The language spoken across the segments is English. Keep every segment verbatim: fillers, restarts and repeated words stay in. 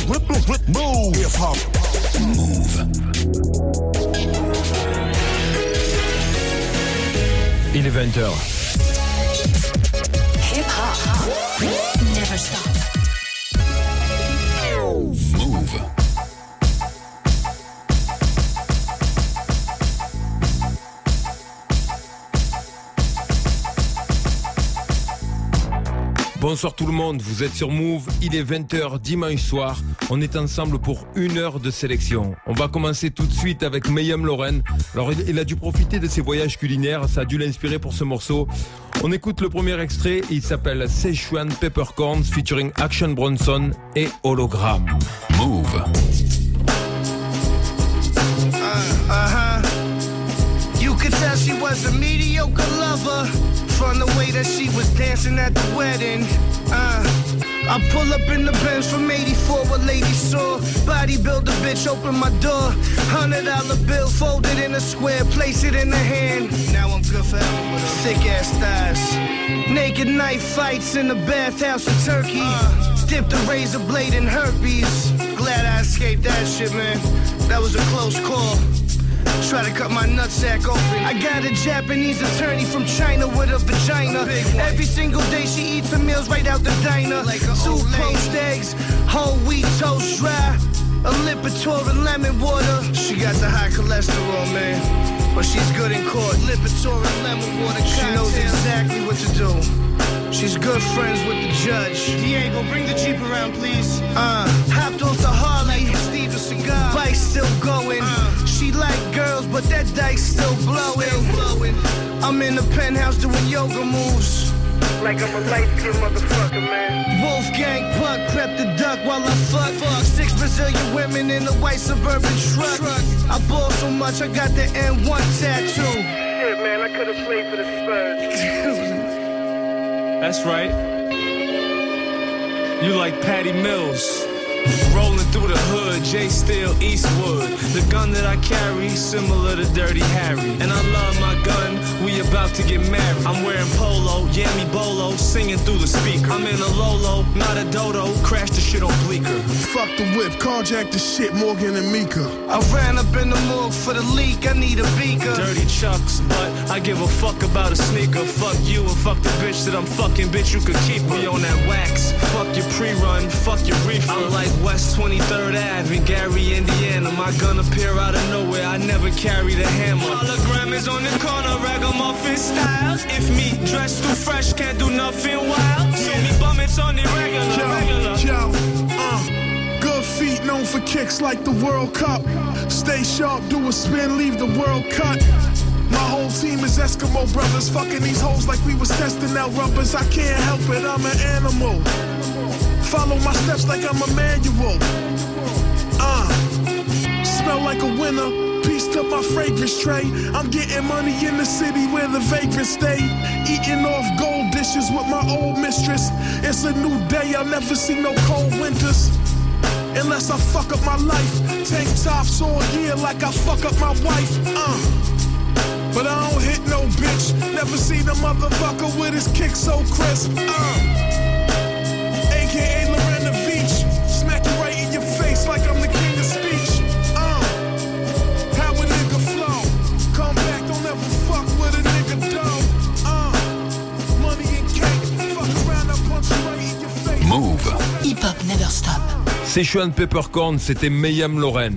Move. Hip hop. Move. Il est vingt heures. Hip hop. Never stop. Move. Bonsoir tout le monde, vous êtes sur Move, il est vingt heures dimanche soir, on est ensemble pour une heure de sélection. On va commencer tout de suite avec Mayhem Lauren. Alors il a dû profiter de ses voyages culinaires, ça a dû l'inspirer pour ce morceau. On écoute le premier extrait, il s'appelle Szechuan Peppercorns featuring Action Bronson et Hologram. Move. Uh, uh-huh. You could tell she was a mediocre lover from the way that she was dancing at the wedding. Uh, I pull up in the Benz from eighty-four, what lady saw. Bodybuilder bitch, open my door. Hundred dollar bill folded in a square, place it in the hand. Now I'm good forever with her thick ass thighs. Naked knife fights in the bathhouse in Turkey. Uh, dipped a razor blade in herpes. Glad I escaped that shit, man. That was a close call. Try to cut my nutsack open. I got a Japanese attorney from China with a vagina. Every single day she eats her meals right out the diner. Like two poached eggs, whole wheat toast dry, a Lipitor and lemon water. She got the high cholesterol, man, but she's good in court. Lipitor and lemon water cocktail. She knows exactly what to do. She's good friends with the judge. Diego, bring the Jeep around, please. Uh, hopped off the Harley, Steve a cigar. Bike's still going. Uh, she like girls, but that dice still blowing. Still blowing. I'm in the penthouse doing yoga moves. Like I'm a light-skinned motherfucker, man. Wolfgang Puck crept the duck while I fuck. fuck. Six Brazilian women in a white suburban truck. truck. I ball so much, I got the N one tattoo. Shit, man, I could've played for the Spurs. That's right. You like Patty Mills. Rolling through the hood, J Steele Eastwood. The gun that I carry, similar to Dirty Harry. And I love my gun, we about to get married. I'm wearing polo, Yami Bolo, singing through the speaker. I'm in a Lolo, not a Dodo, crash the shit on Bleecker. Fuck the whip, carjack the shit, Morgan and Mika. I ran up in the morgue for the leak, I need a beaker. Dirty Chucks, but I give a fuck about a sneaker. Fuck you and fuck the bitch that I'm fucking, bitch, you could keep me on that wax. Fuck your pre-run, fuck your reefer. I'm like West twenty-third Ave in Gary, Indiana. My gun appear out of nowhere, I never carry the hammer. Hologram is on the corner, ragamuffin styles. If me dressed too fresh, can't do nothing wild. See me bum, it's on the regular, yo, regular. Yo, uh, good feet known for kicks like the World Cup. Stay sharp, do a spin, leave the world cut. My whole team is Eskimo brothers, fucking these hoes like we was testing out rubbers. I can't help it, I'm an animal. Follow my steps like I'm a manual. Uh, smell like a winner. Peace to my fragrance tray. I'm getting money in the city where the vagrants stay. Eating off gold dishes with my old mistress. It's a new day, I'll never see no cold winters. Unless I fuck up my life. Tank tops all year like I fuck up my wife. Uh, but I don't hit no bitch. Never seen a motherfucker with his kick so crisp. Uh. A K A Lorena Beach, smack you right in your face like I'm the king of speech. Uh, how a nigga flow? Come back, don't ever fuck with a nigga dog. Uh, money and cake, fuck around, I punch you right in your face. Move. Hip hop never stop. Szechuan Peppercorn, c'était Mayhem Lauren.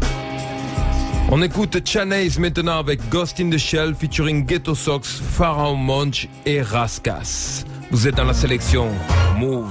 On écoute Chanace maintenant avec Ghost in the Shell featuring Ghetto Sox, Pharaoh Monch et Raskas. Vous êtes dans la sélection Move.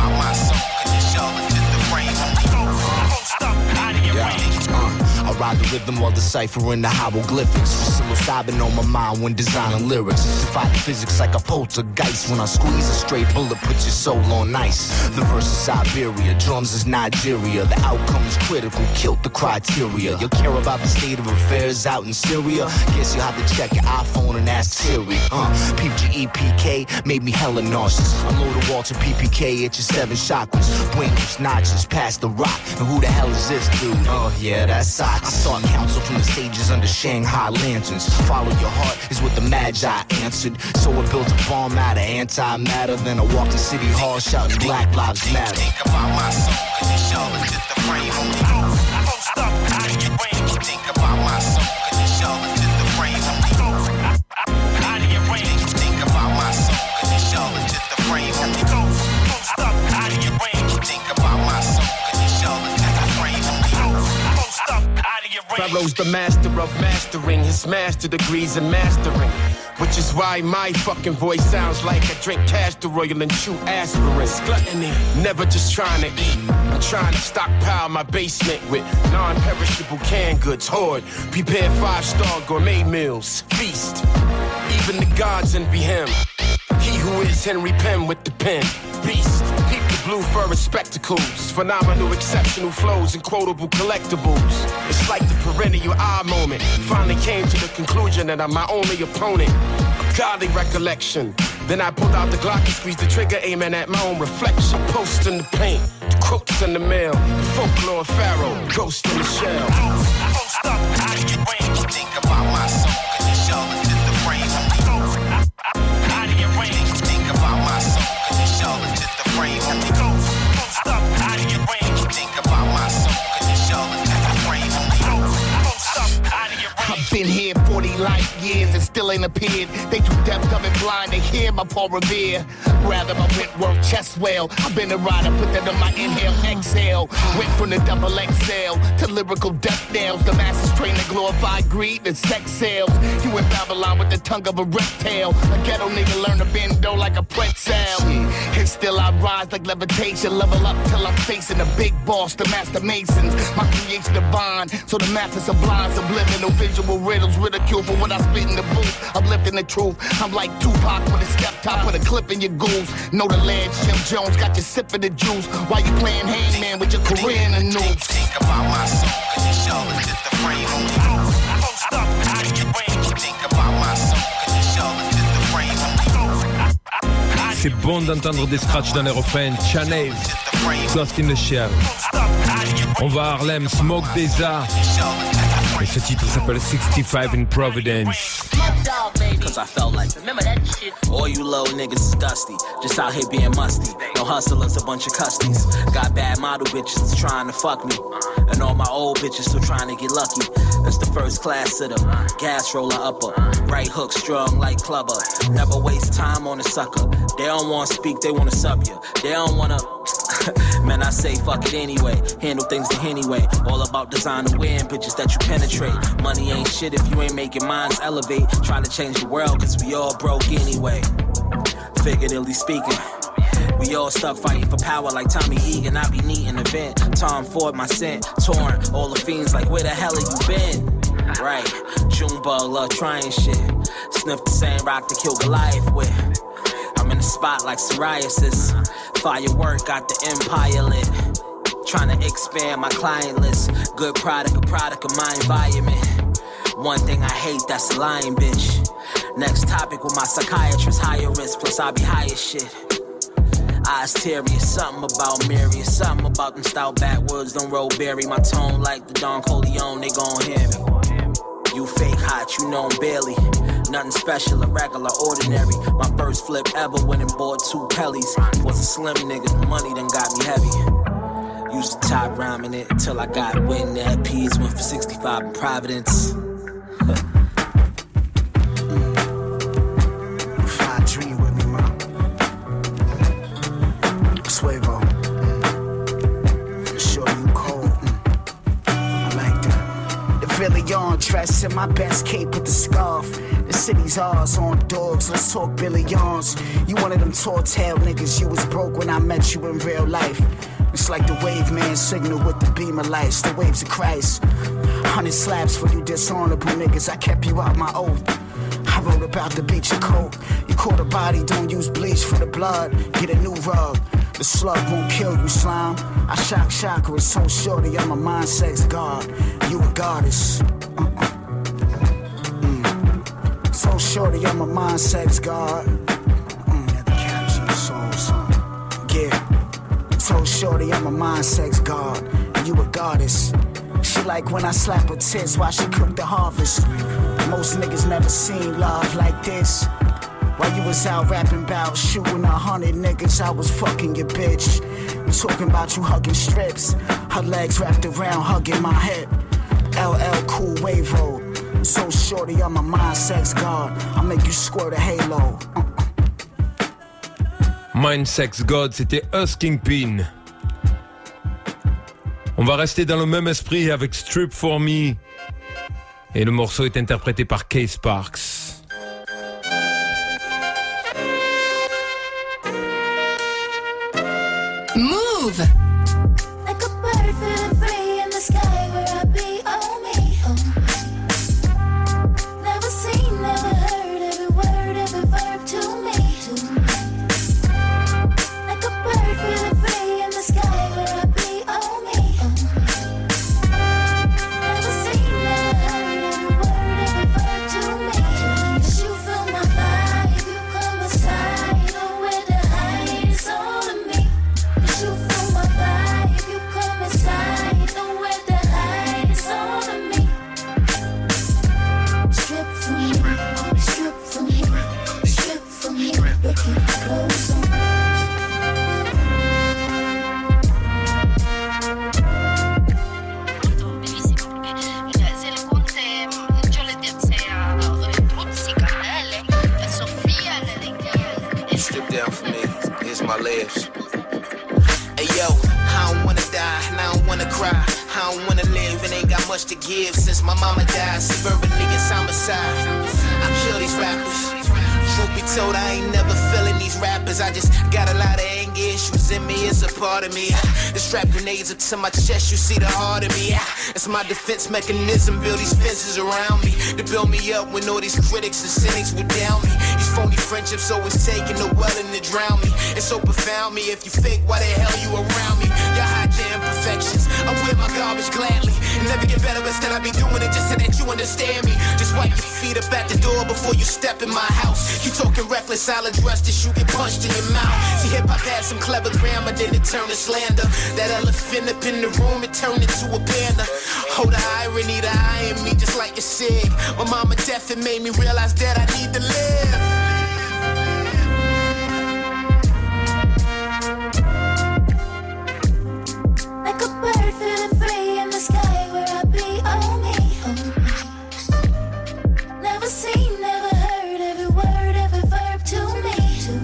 Ride the rhythm while deciphering the hieroglyphics. Psilocybin on my mind when designing lyrics. Defy physics like a poltergeist. When I squeeze a straight bullet, put your soul on ice. The verse is Siberia, drums is Nigeria. The outcome is critical, killed the criteria. You care about the state of affairs out in Syria? Guess you have to check your iPhone and ask Siri. Uh, P G E P K made me hella nauseous. Unload a Walter P P K at your seven chakras. Buenos notches past the rock. And who the hell is this dude? Oh yeah, that's I. I sought counsel from the sages under Shanghai lanterns. Follow your heart is what the Magi answered. So I built a bomb out of antimatter. Then I walked to City Hall shouting Black Lives Matter. Think about my soul, cause your shoulders hit the frame on me. Post up, out of your range. Think about my soul, cause your shoulders hit the frame on me. Out of your range. Think about my soul, cause your shoulders hit the frame on me. Post up, out of your range. Think about my soul, cause your shoulders hit the frame on me. Post up, out of your range. Pharaoh's the master of mastering, his master degrees in mastering. Which is why my fucking voice sounds like I drink castor oil and chew aspirin. Gluttony, never just trying to eat. I'm trying to stockpile my basement with non-perishable canned goods. Hoard, prepare five-star gourmet meals. Feast, even the gods envy him. He who is Henry Penn with the pen. Beast, peep the blue fur spectacles. Phenomenal, exceptional flows and quotable collectibles. It's like the perennial eye moment. Finally came to the conclusion that I'm my only opponent. A godly recollection. Then I pulled out the Glock and squeezed the trigger, aiming at my own reflection. Post in the paint, the quotes in the mail. The folklore of Pharaoh, ghost in the shell. Post up, out of your range. Think about my soul, cause your shoulders hit the frame on me. Out of your range. Think about my soul, cause your shoulders hit the frame on me. Post up, out of your range. Think about my soul, cause your shoulders hit the frame on me. Post up, out of your range. I've been here forty light years and still ain't appeared. They too deaf, dumb, and blind to hear my Paul Revere. Rather my Whitworth chest well. I've been a rider, put that on my inhale, exhale. Went from the double X L to lyrical death nails. The masses train to glorify greed and sex sales. You in Babylon with the tongue of a reptile. A ghetto nigga learn to bend dough like a pretzel. And still I rise like levitation. Level up till I'm facing the big boss, the master masons. My creation divine, so the math is sublime. Subliminal visual riddles, ridicule for what I spit in the booth. I'm lifting the truth. I'm like Tupac with a step top with a clip in your goose. Know the ledge, Jim Jones got you sipping the juice while you playing hangman with your career in the news. Think about my soul, cause your shoulders hit the frame on me. Post up, out of your range. Think about my soul, cause your shoulders hit the frame on me. C'est bon d'entendre des scratchs dans les refrains. Chanel, Ghost in the Shell. On va à Harlem, Smoke Deza. Et ce titre s'appelle sixty-five in Providence. Cause I felt like, remember that shit? All you low niggas is dusty, just out here being musty. No hustlers, a bunch of custies. Got bad model bitches that's trying to fuck me. And all my old bitches still trying to get lucky. It's the first class sitter, gas roller upper. Right hook strong like clubber. Never waste time on a sucker. They don't wanna speak, they wanna sub you. They don't wanna... Man, I say fuck it anyway. Handle things the anyway. All about designer wearing bitches that you penetrate. Money ain't shit if you ain't making minds elevate. Try to change the world cause we all broke anyway. Figuratively speaking, we all stuck fighting for power like Tommy Egan. I be neat in the vent. Tom Ford, my scent. Torn, all the fiends like where the hell have you been? Right, Junebug, love trying shit. Sniff the same rock to kill Goliath with. I'm in the spot like psoriasis. Firework got the empire lit. Trying to expand my client list. Good product, a product of my environment. One thing I hate, that's a lying bitch. Next topic with my psychiatrist, higher risk, plus I be high as shit. Eyes teary, something about Mary, something about them stout backwards, don't roll berry. My tone like the Don Corleone, they gon' hear me. You fake hot, you know barely. Nothing special, irregular, ordinary. My first flip ever went and bought two Pellies. Was a slim nigga, money done got me heavy. Used to top rhyming it till I got wind that P's went for sixty-five in Providence. Fly dream with me, man. Suevo. Sure you cold. I like that. The Philly on, dressed in my best cape with the scarf. The city's ours, on dogs, let's talk billions. You one of them tall tale niggas, you was broke when I met you in real life. It's like the wave man signal with the beam of lights, the waves of Christ. Hundred slaps for you dishonorable niggas, I kept you out my oath. I wrote about the beach of coke. You caught a body, don't use bleach for the blood. Get a new rug, the slug won't kill you, slime. I shock chakra, it's so shorty, I'm a mind sex god. You a goddess. Uh-uh. Mm. So shorty, I'm a mind sex god. Mm, at the caption, soul son. Yeah. So shorty, I'm a mind sex god. And you a goddess. She like when I slap her tits while she cook the harvest. Most niggas never seen love like this. While you was out rapping about shooting a hundred niggas, I was fucking your bitch. I'm talking about you hugging strips. Her legs wrapped around hugging my head. L L Cool Wave Road. So shorty, I'm a mind sex god. I'll make you squirt a halo. Uh-uh. Mind Sex God, c'était Us Kingpin. On va rester dans le même esprit avec Strip For Me. Et le morceau est interprété par Kay Sparks. Move! Like a bird feeling free in the sky where I be, oh me, oh me. Never seen, never heard, every word, every verb to me. Like a bird feeling free in the sky where I be, oh me, oh me. Never seen, never heard, every word, every verb to me. Cause you feel my vibe, you come beside, nowhere to hide, it's all of me. You feel my vibe, you come inside, nowhere to hide, it's all of me. Strip from me, strip from me, strip from me, but keep the clothes on. Strip down for me, here's my legs. Hey yo, I don't wanna die, and I don't wanna cry. I don't wanna live and ain't got much to give since my mama died. Suburbanly it's homicide. I kill these rappers. Truth be told, I ain't never feeling these rappers. I just got a lot of anger issues in me, it's a part of me. The strap grenades up to my chest, you see the heart of me. It's my defense mechanism, build these fences around me to build me up when all these critics and cynics would down me. These phony friendships always taking the welling to drown me. It's so profound me, if you fake, why the hell you around me? Y'all hide your imperfections, I wear my garbage gladly. Never get better, instead I be doing it just so that you understand me. Just wipe your feet up at the door before you step in my house. You talking reckless, I'll address this, you get punched in your mouth. See, hip-hop had some clever grammar, then it turned to slander. That elephant up in the room, it turned into a panda. Oh, the irony, the eye in me, just like your sig. My mama death, it made me realize that I need to live. Like a bird feeling free in the sky where I be, oh me, oh me. Never seen, never heard, every word, every verb to me.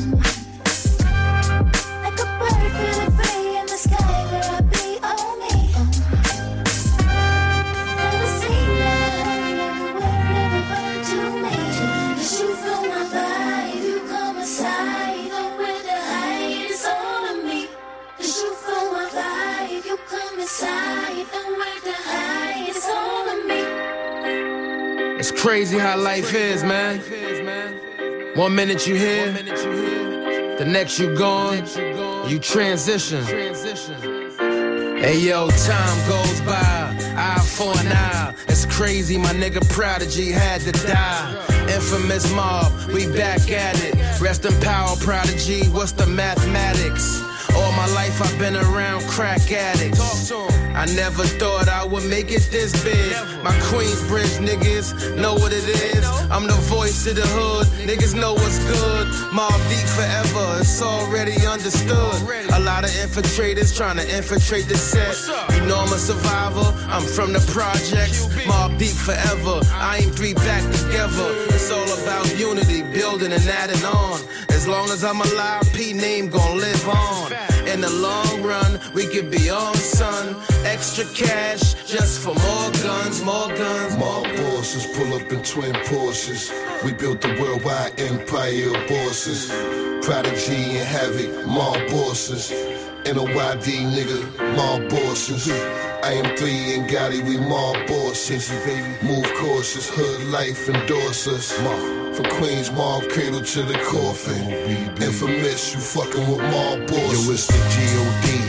Like a bird feeling free in the sky where I be, oh me, oh me. Never seen, never heard, every word, every verb to me. Cause you feel my vibe, you come aside, nowhere to hide, it's all of me. Cause you feel my vibe, you come inside, nowhere to hide, it's all of me. It's crazy how life is, man. One minute you here, the next you gone, you transition. Hey yo, time goes by, eye for an eye. It's crazy, my nigga Prodigy had to die. Infamous mob, we back at it. Rest in power, Prodigy, what's the mathematics? All my life I've been around crack addicts. I never thought I would make it this big. My Queensbridge niggas know what it is. I'm the voice of the hood, niggas know what's good. Mobb Deep forever, it's already understood. A lot of infiltrators trying to infiltrate the set. You know I'm a survivor, I'm from the projects. Mobb Deep forever, I aim three back together. It's all about unity, building and adding on. As long as I'm alive, P name gon' live on. In the long run, we could be on, son. Extra cash, just for more guns, more guns. Mob bosses pull up in twin Porsches. We built the worldwide empire of bosses. Prodigy and Havoc, mob bosses. N O Y D nigga, mob bosses. I am three and Gotti, we mob bosses. Move cautious, hood life endorse us. From Queens, mob cradle to the coffin. Infamous, you fucking with mob bosses. Yo, it's the G O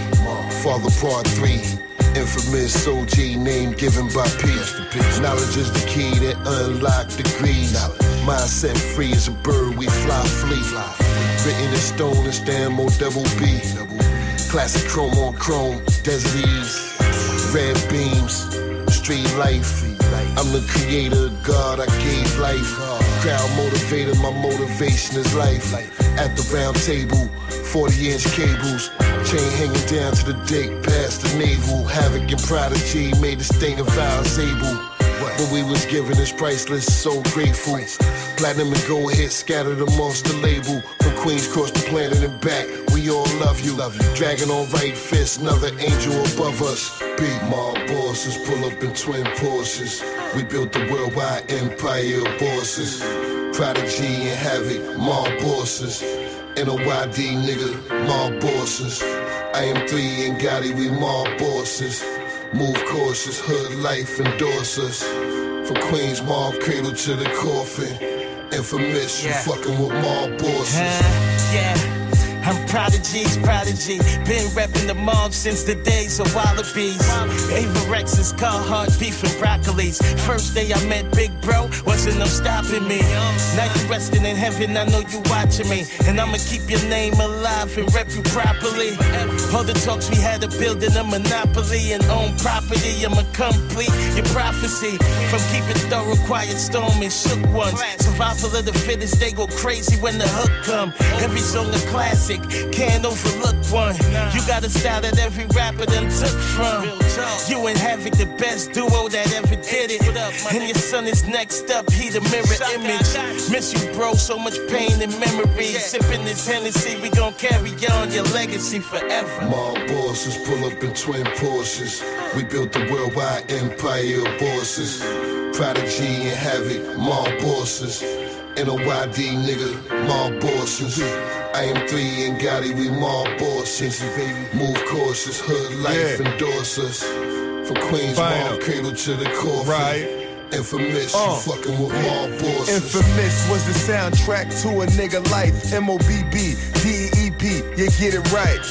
D, Father Part three. Infamous O G name given by P. Knowledge is the key that unlock degrees. Mindset free as a bird, we fly flee. Written in stone and stand more double B. Classic chrome on chrome, desert ease. Red beams, street life. I'm the creator, God, I gave life. Crowd motivator, my motivation is life. At the round table, forty inch cables. Chain hanging down to the dick, past the navel. Havoc and Prodigy made this thing of ours able. What we was given is priceless, so grateful. Platinum and gold hits scattered amongst the label. From Queens across the planet and back, we all love you. Love you. Dragging on right fist, another angel above us. Big mob bosses pull up in twin Porsches. We built the worldwide empire of bosses. Prodigy and Havoc, mob bosses. N O Y D nigga, mob bosses. I am three and Gotti, we mob bosses. Move cautious, hood life endorse us. From Queens, mob cradle to the coffin. Infamous, Yeah. you fucking with mob bosses. Huh, yeah. I'm Prodigy's prodigy. Been repping the mob since the days of Wallabies. Avorex's Carhartt, beef and broccolis. First day I met Big Bro, wasn't no stopping me. Now you resting in heaven, I know you watching me. And I'ma keep your name alive and rep you properly. All the talks we had of building a monopoly and own property, I'ma complete your prophecy. From keeping thorough, quiet storm and shook ones. Survival of the fittest, they go crazy when the hook come. Every song a classic. Can't overlook one. You got a style that every rapper done took from. You and Havoc, the best duo that ever did it. And your son is next up, he the mirror image. Miss you, bro, so much pain and memory. Sipping this Hennessy, we gon' carry on your legacy forever. Mob bosses pull up in twin Porsches. We built the worldwide empire of bosses. Prodigy and Havoc, mob bosses. N O Y D nigga, mob bosses. I am three and Gotti, we mob bosses. Move cautious, hood life Yeah. endorse us. From Queens, Final. mob cradle to the coffin. Right. Infamous, Uh. you fucking with mob bosses. Infamous was the soundtrack to a nigga life. M O B B, D E P, you get it right.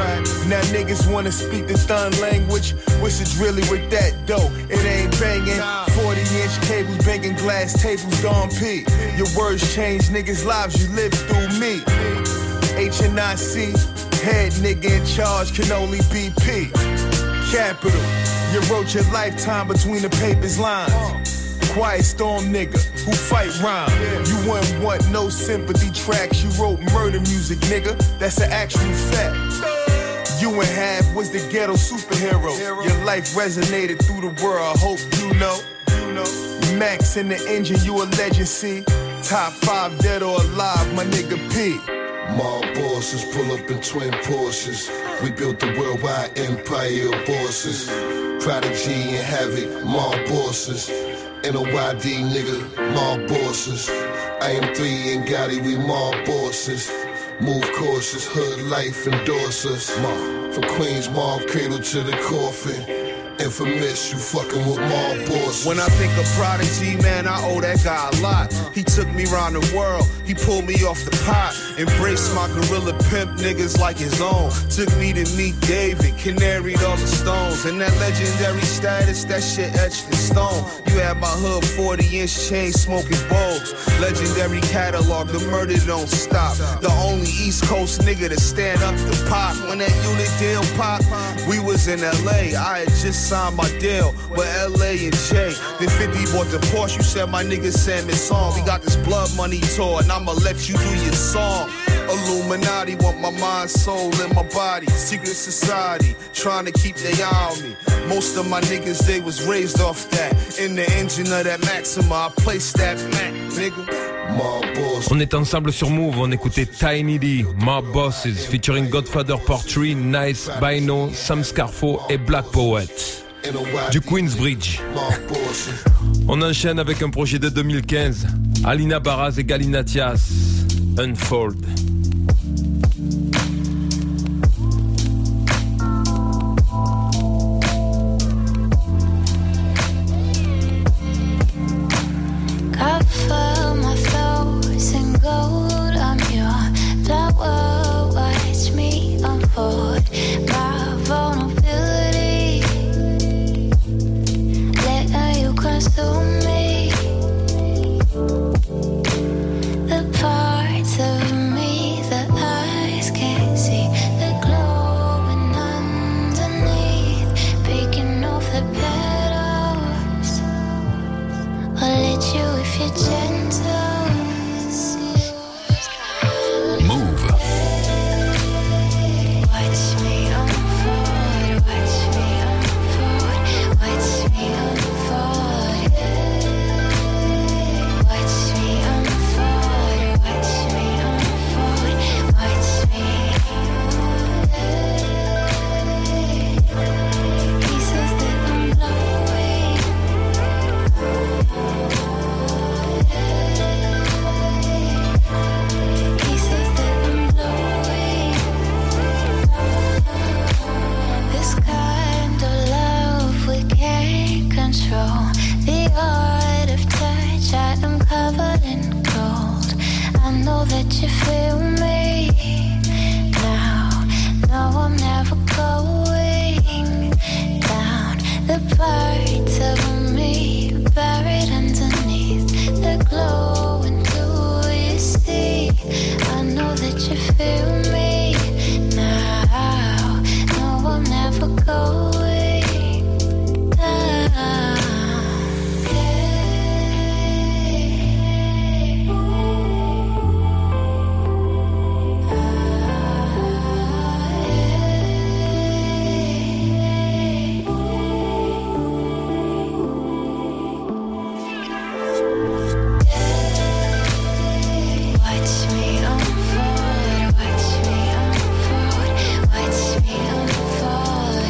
Now niggas wanna speak the thun language. Wish it's really with that dough. It ain't banging. forty inch cables, banging glass tables, Don P. Your words change niggas' lives, you live through me. H N I C, head nigga in charge can only be P. Capital, you wrote your lifetime between the papers lines. Quiet storm nigga who fight rhyme. You wouldn't want no sympathy tracks. You wrote murder music, nigga. That's an actual fact. You and Half was the ghetto superhero. Your life resonated through the world. I hope you know. Max in the engine, you a legend. See, top five dead or alive, my nigga P. Mob bosses pull up in twin Porsches. We built the worldwide empire of bosses. Prodigy and Havoc, mob bosses. N O Y D nigga, mob bosses. I am three and Gotti, we mob bosses. Move cautious, hood life endorse us. From Queens, mob cradle to the coffin. Infamous, you fucking with mob bosses. When I think of Prodigy, man, I owe that guy a lot. He took me around the world, he pulled me off the pot. Embraced my gorilla pimp niggas like his own. Took me to meet David, canaried all the stones. And that legendary status, that shit etched in stone. You had my hood forty inch chain smoking bulbs. Legendary catalog, the murder don't stop. The only East Coast nigga to stand up to pop. When that unit deal popped, we was in L A. I had just signed my deal with L A and J. Then fifty bought the Porsche, you said my nigga send me song. We got this blood money tour and I'ma let you do your song. Illuminati want my mind, soul, and my body. Secret society, trying to keep their eye on me. Most of my niggas, they was raised off that. In the engine of that Maxima, I placed that Mac, nigga. On est ensemble sur Move, on écoutait Tiny D, Mob Bosses, featuring Godfather Part trois, Nice, Bino, Sam Scarfo et Black Poet. Du Queensbridge. On enchaîne avec un projet de deux mille quinze, Alina Baraz et Galinatias, Unfold. us to me. The parts of me that eyes can't see, the glowing underneath, picking off the petals. I'll let you if you're gentle. Move. Watch me unfold, watch me unfold, watch me unfold. Watch me unfold, watch me unfold, watch me. He says that I'm glowing. He says that I'm glowing. This kind of love we can't control. The art of touch, I am covered in gold. I know that you feel me now. No, I'm never going down. The parts of me buried underneath the glow. And do you see? I know that you feel me now. No, I'm never going down. Watch me unfold, watch me unfold, watch me unfold.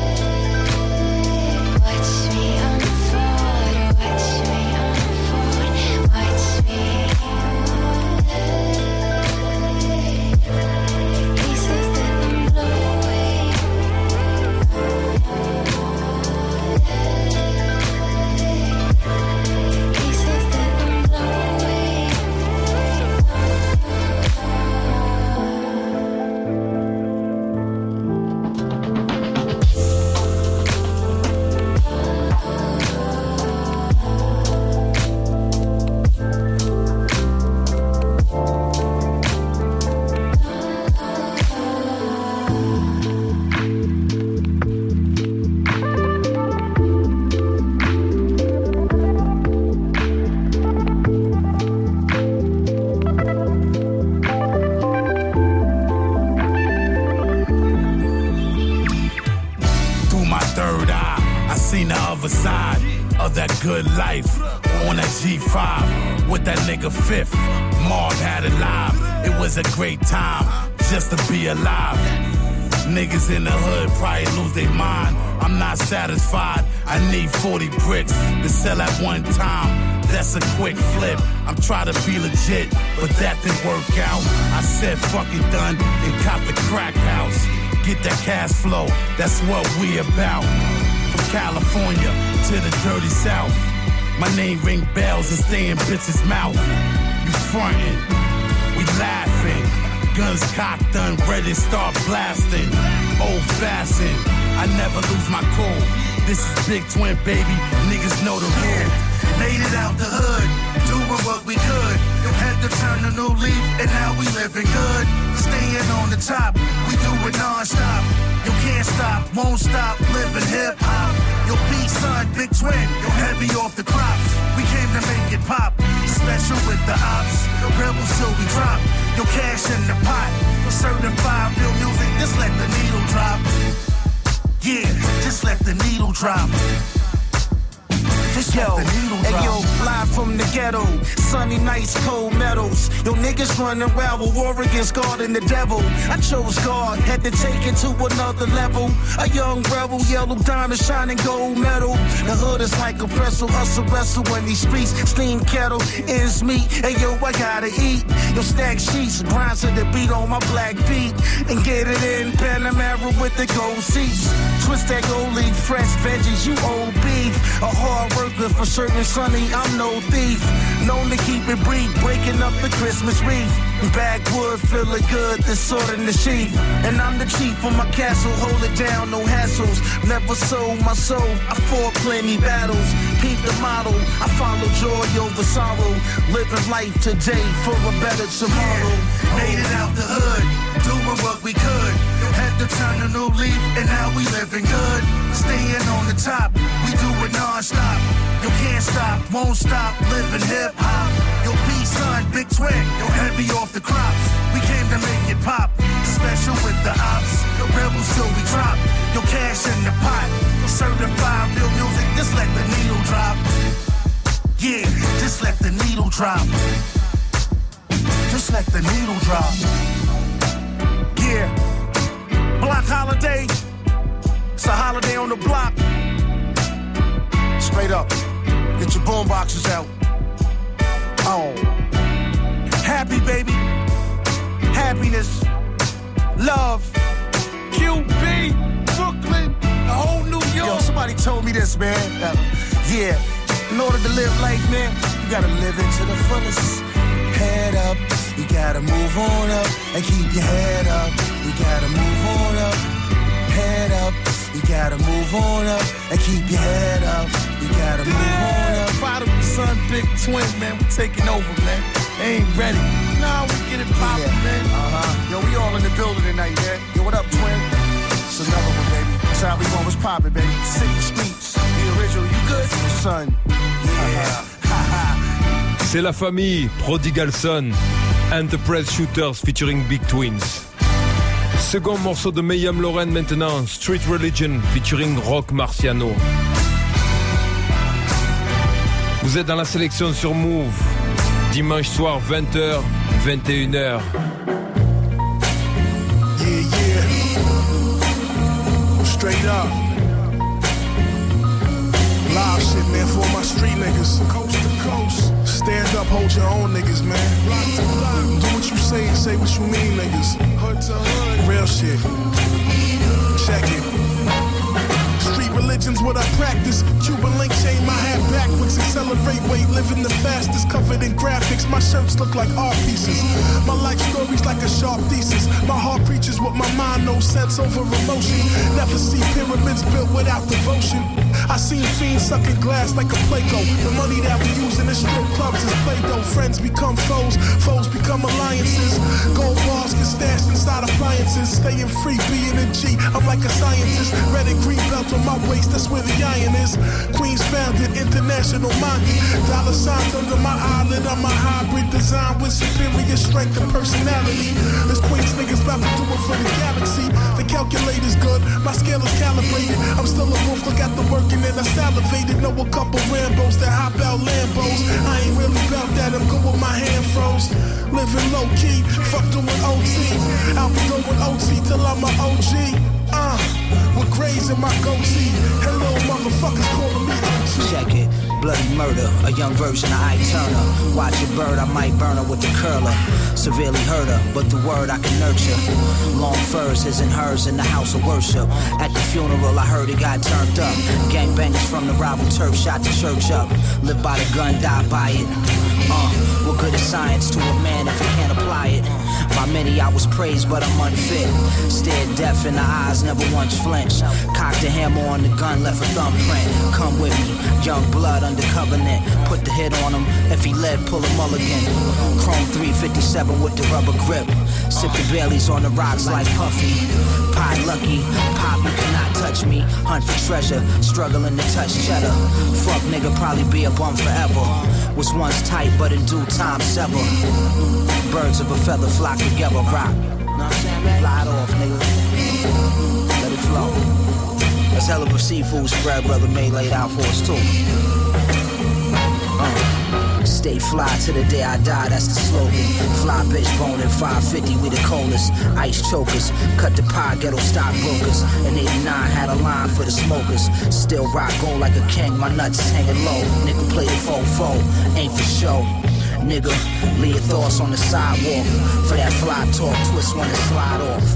Watch me unfold, watch me unfold, watch me. He says that I'm glowing. He says that I'm glowing. Through my third eye, I seen the other side of that good life. On that G five with that nigga Fifth. Marv had it live. It was a great time just to be alive. Niggas in the hood probably lose their mind. I'm not satisfied. I need forty bricks to sell at one time. That's a quick flip. I'm trying to be legit, but that didn't work out. I said fuck it done and cop the crack house. Get that cash flow, that's what we about. From California to the dirty South. My name ring bells and stay in bitches' mouth. You frontin', we laughing. Guns cocked, done, ready, start blasting. Old fashioned, I never lose my cool. This is Big Twin, baby. Niggas know the rule. Made it out the hood, doing what we could. Had to turn a new leaf, and now we living good. Staying on the top, we do it non-stop. You can't stop, won't stop, living hip-hop. Yo, B son, Big Twin, yo, heavy off the crops. We came to make it pop, special with the ops. The rebels till we drop, yo, cash in the pot. Certified real music, just let the needle drop. Yeah, just let the needle drop. Yo, hey yo, live from the ghetto, sunny nights, cold metals. Yo, niggas running wild with war against God and the devil. I chose God, had to take it to another level. A young rebel, yellow diamond, shining gold medal. The hood is like a pretzel, hustle, wrestle in these streets. Steam kettle, ends meat. Hey yo, I gotta eat. Yo, stack sheets, grind to the beat on my black feet. And get it in Panamera with the gold seats. Twist that gold leaf, fresh veggies, you old beef. A hard worker for certain, sonny, I'm no thief. Known to keep it brief, breaking up the Christmas wreath. Backwood, feeling good, the sword in the sheath. And I'm the chief of my castle, hold it down, no hassles. Never sold my soul, I fought plenty battles. peep the model. I follow joy over sorrow. Living life today for a better tomorrow. Yeah, made it out the hood, doing what we could. Had to turn a new leaf, and now we living good. Staying on the top, we do it non-stop. You can't stop, won't stop, living hip-hop. Yo, P son, big twin, yo, heavy off the crops. We came to make it pop, special with the ops. Yo, rebels till we drop, yo, cash in the pot. Certified real music, just let the needle drop. Yeah, just let the needle drop. Just let the needle drop. Yeah, block holiday. It's a holiday on the block. Straight up, get your boom boxes out. Oh, happy baby, happiness, love, Q B, Brooklyn, the whole New York. Yo, somebody told me this, man. Uh, yeah, in order to live life, man, you gotta live into the fullest. Head up, you gotta move on up and keep your head up. You gotta move on up, head up. You gotta move on up and keep your head up. You gotta move on up. Prodigal son, big twin, man, we taking over, man. They ain't ready. Nah, we get it poppin', yeah, man. Uh-huh. Yo, we all in the building tonight, man. Yo, what up, twin? It's another one, baby. That's how we want what's poppin', baby. City streets, the original, you good? Son, yeah. C'est la famille Prodigal Son, Enterprise Shooters featuring Big Twins. Second morceau de Mayhem Lauren maintenant, Street Religion featuring Rock Marciano. Vous êtes dans la sélection sur Move, dimanche soir vingt heures, vingt et une heures. Yeah, yeah. Straight up. Live shit, man, for my street niggas. Coast to coast. Stand up, hold your own niggas, man. Block to block. Do what you say and say what you mean, niggas. Hood to hood. Real shit. Check it. Street religion's what I practice. Cuban link chain my hat backwards. Accelerate weight, living the fastest. Covered in graphics, my shirts look like art pieces. My life story's like a sharp thesis. My heart preaches what my mind knows, sense over emotion. Never see pyramids built without devotion. I seen fiends sucking glass like a Play-Doh. The money that we use in the strip clubs is Play-Doh. Friends become foes, foes become alliances. Gold bars get stashed inside appliances. Staying free, being a G, I'm like a scientist. Red and green belt on my waist, that's where the iron is. Queens founded, international minded. Dollar signs under my eyelid, I'm a hybrid design with superior strength and personality. This Queens niggas about to do it for the galaxy. The calculator's good, my scale is calibrated. I'm still a wolf, look at the working and I salivated. Know a couple Rambos that hop out Lambos. I ain't really about that, I'm good with my hand froze. Living low key, fuck doing O T. I'll be going O T till I'm a O G. Uh, with grays in my goatee. Hello, motherfuckers calling me O T. Check it, bloody murder, a young version of Ike Turner. Watch a bird, I might burn her with the curler. Severely hurt her, but the word I can nurture. Long furs, his and hers in the house of worship. At the funeral, I heard it got turned up. Gangbangers from the rival turf shot the church up. Live by the gun, die by it. Uh, what good is science to a man if he can't apply it? By many I was praised, but I'm unfit. Stared deaf in the eyes, never once flinched. Cocked a hammer on the gun, left a thumbprint. Come with me, young blood under covenant. Put the hit on him, if he led, pull a mulligan. Chrome three fifty-seven with the rubber grip. Sip the Baileys on the rocks like Puffy. Pie lucky, pop, you cannot touch me. Hunt for treasure, struggling to touch cheddar. Fuck nigga, probably be a bum forever. Was once tight, but in due time sever. Birds of a feather flock together, rock. Know what I'm saying, man? Fly it off, nigga. Let it flow. That's hell of a seafood spread, brother May laid out for us, too. Uh. Stay fly to the day I die, that's the slogan. Fly bitch boning, five fifty, we the coldest. Ice chokers, cut the pie, ghetto stockbrokers. In eighty-nine, had a line for the smokers. Still rock gold like a king, my nuts is hanging low. Nigga play the fo-fo, ain't for show. Nigga, leave your thoughts on the sidewalk. For that fly talk, twist when it slide off.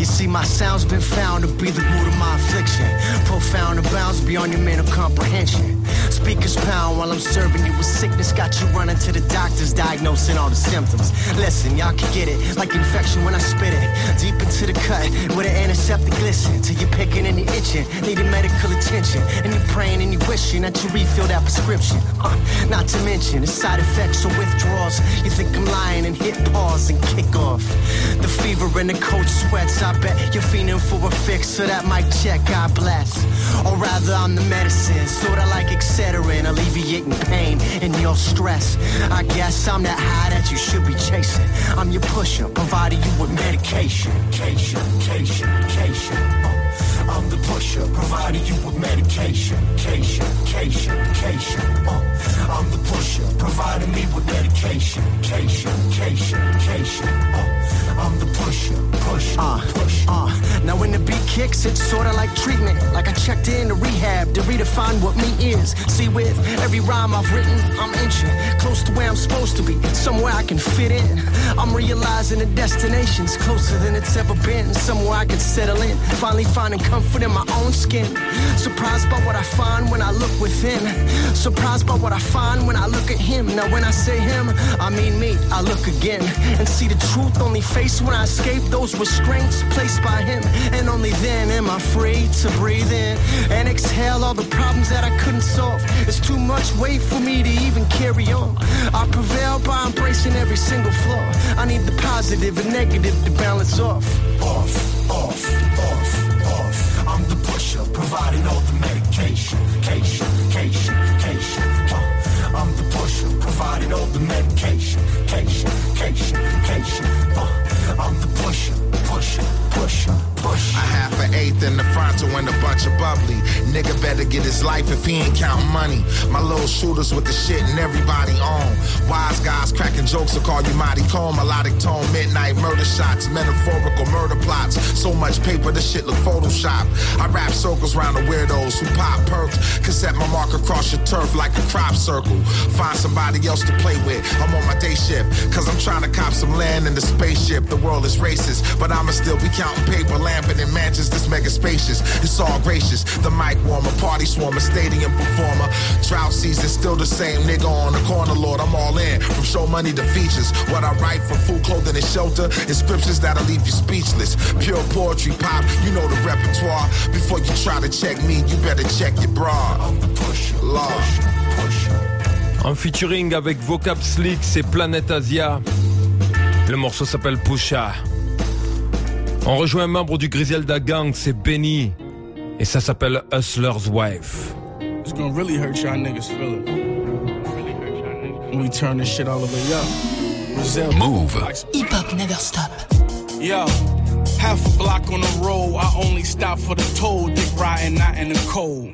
You see, my sound's been found to be the root of my affliction. Profound and bounds beyond your mental comprehension. Speakers pound while I'm serving you with sickness. Got you running to the doctors, diagnosing all the symptoms. Listen, y'all can get it like infection when I spit it. Deep into the cut with an antiseptic glisten. Till you're picking and you're itching, needing medical attention. And you're praying and you're wishing that you refill that prescription. Uh, not to mention the side effects or withdrawals. You think I'm lying and hit pause and kick off. The fever and the cold sweats, I bet you're feeling for a fix, so that might check, God bless. Or rather, I'm the medicine, sorta like Excedrin, alleviating pain and your stress. I guess I'm that high that you should be chasing. I'm your pusher, providing you with medication. Cation, cation, cation. Uh, I'm the pusher, providing you with medication. Cation, cation, cation. Uh, I'm the pusher, providing me with medication. Cation, cation, cation. Uh, I'm the pusher, pusher, uh, pusher. Uh, now when the beat kicks, it's sorta like treatment. Like I checked in to rehab to redefine what me is. See, with every rhyme I've written, I'm inching close to where I'm supposed to be, somewhere I can fit in. I'm realizing the destination's closer than it's ever been. Somewhere I can settle in, finally finding comfort in my own skin. Surprised by what I find when I look within. Surprised by what I find when I look at him. Now when I say him, I mean me. I look again and see the truth only face when I escape those restraints placed by him. And only then am I free to breathe in and exhale all the problems that I couldn't solve. It's too much weight for me to even carry on. I prevail by embracing every single flaw. I need the positive and negative to balance off. Off, off, off, off. I'm the pusher, providing all the medication. Cation, cation, cation. Uh, I'm the pusher, providing all the medication. Cation, cation, cation. Uh, I'm the pusher, pusher, pusher, pusher. A half an eighth in the frontal and a bunch of bubbly. Nigga better get his life if he ain't counting money. My little shooters with the shit and everybody on. Wise guys cracking jokes will call you mighty calm. Melodic tone, midnight murder shots, metaphorical murder plots. So much paper, this shit look Photoshop. I rap circles round the weirdos who pop perks. Can set my mark across your turf like a crop circle. Find somebody else to play with. I'm on my day shift, cause I'm trying to cop some land in the spaceship. The world is racist, but I'ma still be counting paper, lamping in mansions this mega spacious. It's all gracious. The mic warmer, party swarmer, stadium performer. Drought season, still the same nigga on the corner, Lord. I'm all in, from show money to features. What I write for food, clothing, and shelter is scriptures that'll leave you speechless. Pure poetry, pop, you know the repertoire. Before you try to check me, you better check your bra. I'm the pusher, Lord. En featuring avec Vocab Slicks et Planète Asia. Le morceau s'appelle Pusha. On rejoint un membre du Griselda Gang, c'est Benny. Et ça s'appelle Hustler's Wife. It's gonna really hurt y'all niggas, feel it. When we turn this shit all the way up. Brazil. Move. Hip hop never stop. Yo, half a block on the road. I only stop for the toll. Dick riding, not in the cold.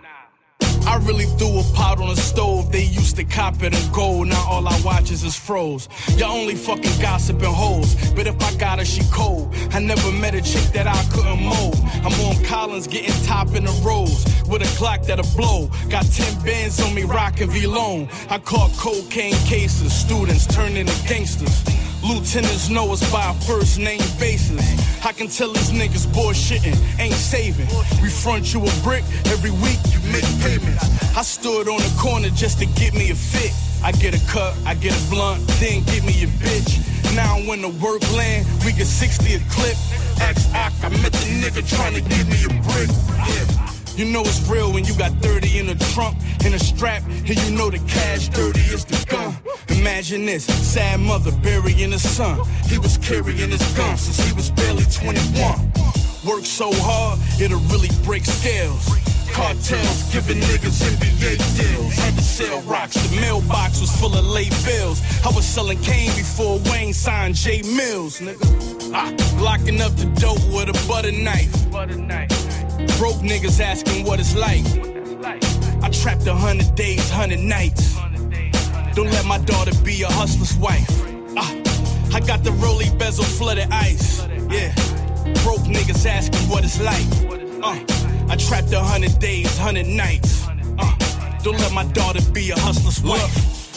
I really threw a pot on the stove. They used to cop it in gold. Now all I watch is is froze. Y'all only fucking gossiping hoes. But if I got her, she cold. I never met a chick that I couldn't mold. I'm on Collins getting top in the rows. With a clock that'll blow. Got ten bands on me rockin' V-Lone. I caught cocaine cases. Students turned into gangsters. Lieutenants know us by our first name basis. I can tell these niggas bullshitting, ain't saving. We front you a brick, every week you make payments. I stood on the corner just to get me a fit. I get a cut, I get a blunt, then give me a bitch. Now when the work land, we get sixty a clip. Ex-Ock, I met the nigga trying to give me a brick. Yeah. You know it's real when you got thirty in the trunk and a strap, and you know the cash dirty is the gun. Imagine this, sad mother burying his son. He was carrying his gun since he was barely twenty-one. Work so hard, it'll really break scales. Cartels giving niggas N B A deals. Had to sell rocks, the mailbox was full of late bills. I was selling cane before Wayne signed J Mills, nigga. Ah, locking up the dope with a butter knife. Butter knife. Broke niggas asking what it's like. I trapped a hundred days, hundred nights. Don't let my daughter be a hustler's wife. Ah, I got the Rolly bezel flooded ice. Yeah, broke niggas asking what it's like. Uh, I trapped a hundred days, hundred nights. Uh, don't let my daughter be a hustler's wife. Ah, I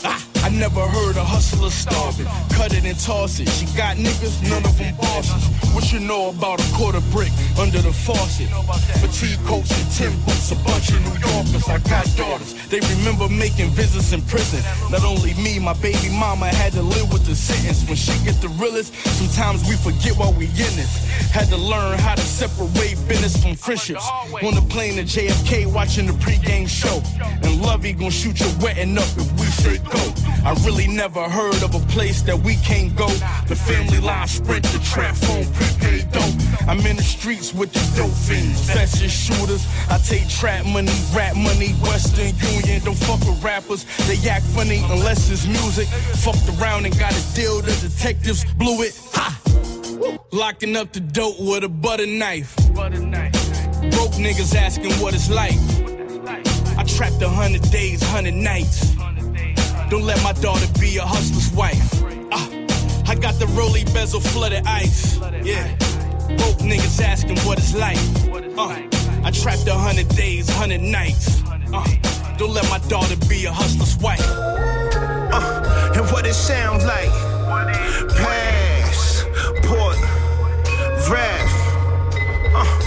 I never heard a hustler starving. Cut it and toss it. She got niggas, none of them bosses. What you know about a quarter brick under the faucet? Fatigue coats and tin boots, a bunch of New Yorkers. I got daughters. They remember making visits in prison. Not only me, my baby mama had to live with the sentence. When shit get the realest, sometimes we forget why we in this. Had to learn how to separate business from friendships. On the plane to J F K watching the pregame show. And Lovey gon' shoot your wedding up if we say go. I really never heard of a place that we can't go. The family line sprint, the trap phone, prepaid dope. I'm in the streets with the dope fiends, session shooters. I take trap money, rap money, Western Union. Don't fuck with rappers, they act funny unless it's music. Fucked around and got a deal, the detectives blew it. Ha! Locking up the dope with a butter knife. Broke niggas asking what it's like. I trapped a hundred days, hundred nights. Don't let my daughter be a hustler's wife. Uh, I got the rolly bezel flooded ice. Yeah. Broke niggas asking what it's like. Uh, I trapped a hundred days, hundred nights. Uh, don't let my daughter be a hustler's wife. Uh, and what it sounds like. Passport, ref. Uh.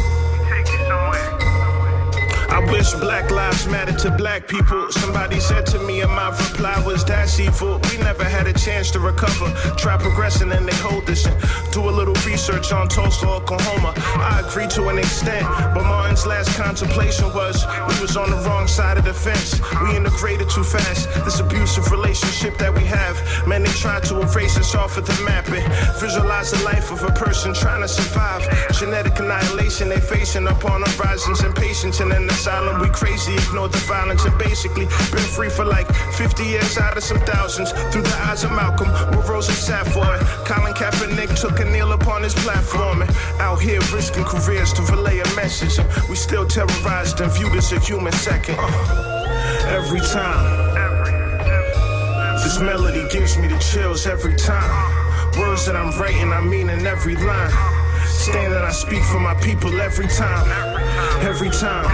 I wish black lives mattered to black people. Somebody said to me and my reply was that's evil. We never had a chance to recover. Try progressing and they hold us and do a little research on Tulsa, Oklahoma. I agree to an extent, but Martin's last contemplation was we was on the wrong side of the fence. We integrated too fast. This abusive relationship that we have, man, they tried to erase us off of the map and visualize the life of a person trying to survive. Genetic annihilation they facing upon horizons and patience and in the silent, we crazy, ignore the violence and basically been free for like fifty years out of some thousands. Through the eyes of Malcolm, where Rosa sat for it. Colin Kaepernick took a kneel upon his platform and out here risking careers to relay a message. And we still terrorized and viewed as a human second. Uh, every time, this melody gives me the chills every time. Words that I'm writing, I mean in every line. Stand that I speak for my people every time, every time.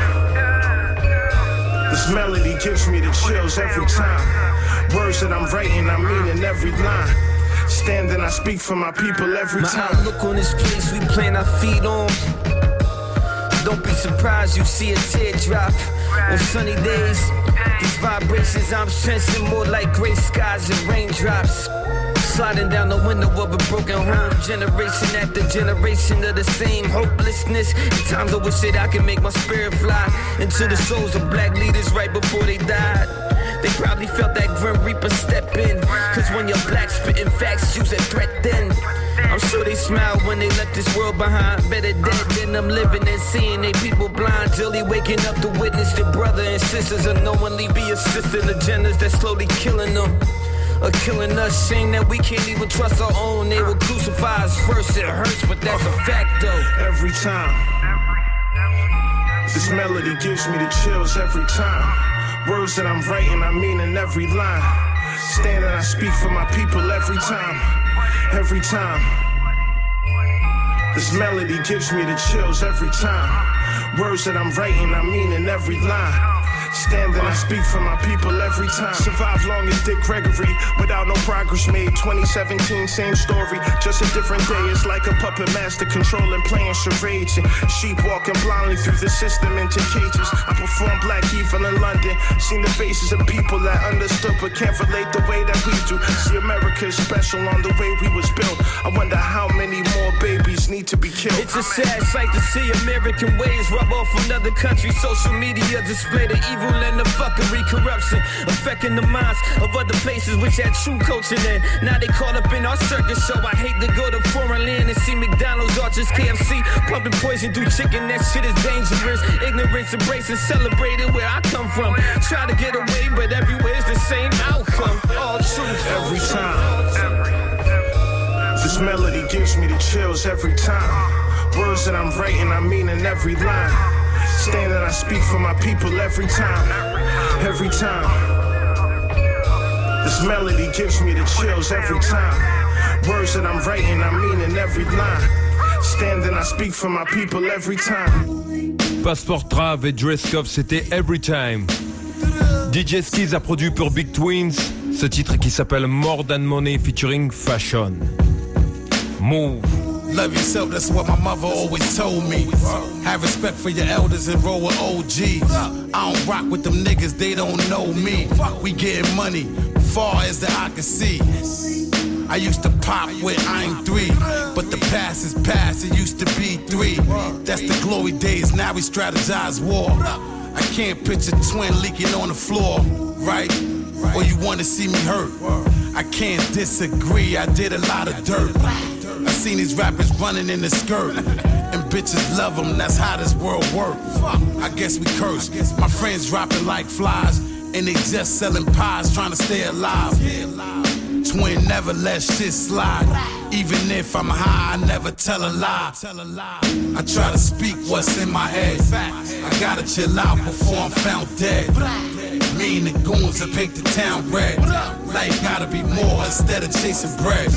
This melody gives me the chills every time. Words that I'm writing, I mean in every line. Stand and I speak for my people every my time. My outlook on this place we plant our feet on. Don't be surprised you see a teardrop on sunny days. These vibrations I'm sensing more like gray skies and raindrops. Sliding down the window of a broken home. Generation after generation of the same hopelessness. At times I wish that I could make my spirit fly into the souls of black leaders right before they died. They probably felt that Grim Reaper step in. Cause when you're black spitting facts, use a threat then. I'm sure they smile when they left this world behind. Better dead than them living and seeing they people blind. Till they waking up to witness their brother and sisters unknowingly be assisting agendas that's slowly killing them. Or killing us, saying that we can't even trust our own. They will crucify us first, it hurts, but that's a fact though. Every time, this melody gives me the chills every time. Words that I'm writing, I mean in every line. Stand and I speak for my people every time, every time. This melody gives me the chills every time. Words that I'm writing, I mean in every line. Stand and I speak for my people every time. Survived long as Dick Gregory without no progress made. twenty seventeen, same story, just a different day. It's like a puppet master controlling, playing charades. And sheep walking blindly through the system into cages. I performed Black Evil in London. Seen the faces of people that understood but can't relate the way that we do. See, America is special on the way we was built. I wonder how many more babies need to be killed. It's a sad sight to see American ways rub off another country. Social media display the evil and the fuckery, corruption affecting the minds of other places which had true culture in. Now they caught up in our circus show. I hate to go to foreign land and see McDonald's or just K F C pumping poison through chicken. That shit is dangerous. Ignorance embraced and celebrated where I come from. Try to get away, but everywhere's the same outcome. All truth every time. This melody gives me the chills every time. Words that I'm writing, I mean in every line. Stand and I speak for my people every time, every time. This melody gives me the chills every time. Words that I'm writing, I mean in every line. Stand and I speak for my people every time. Passport Trav et Dress Code, c'était Every Time. D J Skis a produit pour Big Twins. Ce titre qui s'appelle More Than Money featuring Fashion. Move. Love yourself, that's what my mother always told me. Have respect for your elders and roll with O Gs. I don't rock with them niggas, they don't know me. We getting money, far as the eye can see. I used to pop with I'm three, but the past is past, it used to be three. That's the glory days, now we strategize war. I can't picture twin leaking on the floor, right? Or you wanna see me hurt? I can't disagree, I did a lot of dirt. I seen these rappers running in the skirt, and bitches love them, that's how this world works. I guess we curse, my friends dropping like flies, and they just selling pies, trying to stay alive. Twin never let shit slide, even if I'm high, I never tell a lie. I try to speak what's in my head, I gotta chill out before I'm found dead. Me and the goons that paint the town red, life gotta be more instead of chasing bread.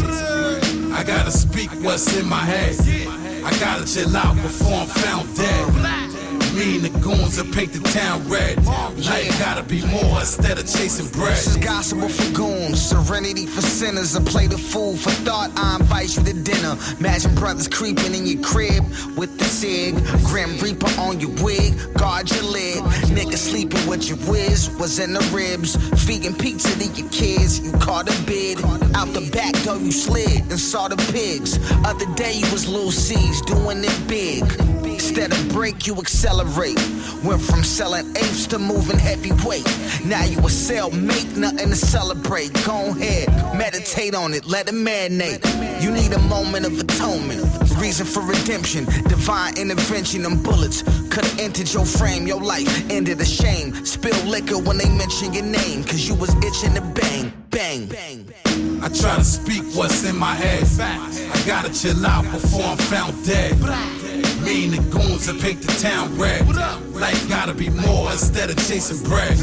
I gotta speak what's in my head, I gotta chill out before I'm found dead. Me and the goons that paint the town red, life gotta be more instead of chasing bread. This is gospel for goons, serenity for sinners, a plate of food for thought. I invite you to dinner. Imagine brothers creeping in your crib with the cig, Grim Reaper on your wig, guard your lid. Nigga sleeping with your whiz, was in the ribs, feeding pizza to your kids. You caught a bid, out the back door you slid and saw the pigs. Other day you was Lil C's doing it big. Instead of break, you accelerate. Went from selling apes to moving heavyweight. Now you a cellmate, nothing to celebrate. Go ahead, meditate on it, let it marinate. You need a moment of atonement, reason for redemption, divine intervention. Them bullets could've entered your frame, your life ended a shame. Spill liquor when they mention your name, cause you was itching to bang, bang, bang. I try to speak what's in my head, I gotta chill out before I'm found dead. Me and the goons that paint the town red, life gotta be more instead of chasing bread.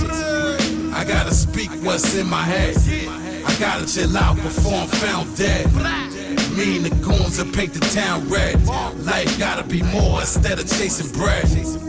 I gotta speak what's in my head, I gotta chill out before I'm found dead. Me and the goons that paint the town red, life gotta be more instead of chasing bread.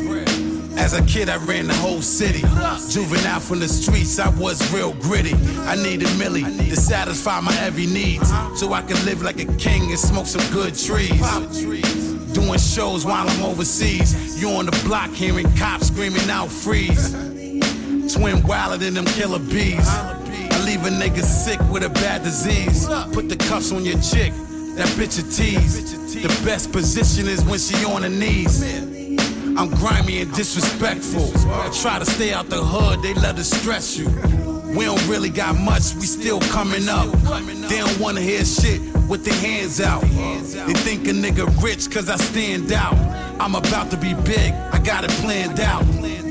As a kid, I ran the whole city. Juvenile from the streets, I was real gritty. I needed Millie to satisfy my every needs, so I could live like a king and smoke some good trees. Doing shows while I'm overseas. You on the block hearing cops screaming out freeze. Twin wilder than them killer bees. I leave a nigga sick with a bad disease. Put the cuffs on your chick, that bitch a tease. The best position is when she on her knees. I'm grimy and disrespectful. I try to stay out the hood, they let us stress you. We don't really got much, we still coming up. They don't wanna hear shit with their hands out. They think a nigga rich cause I stand out. I'm about to be big, I got it planned out.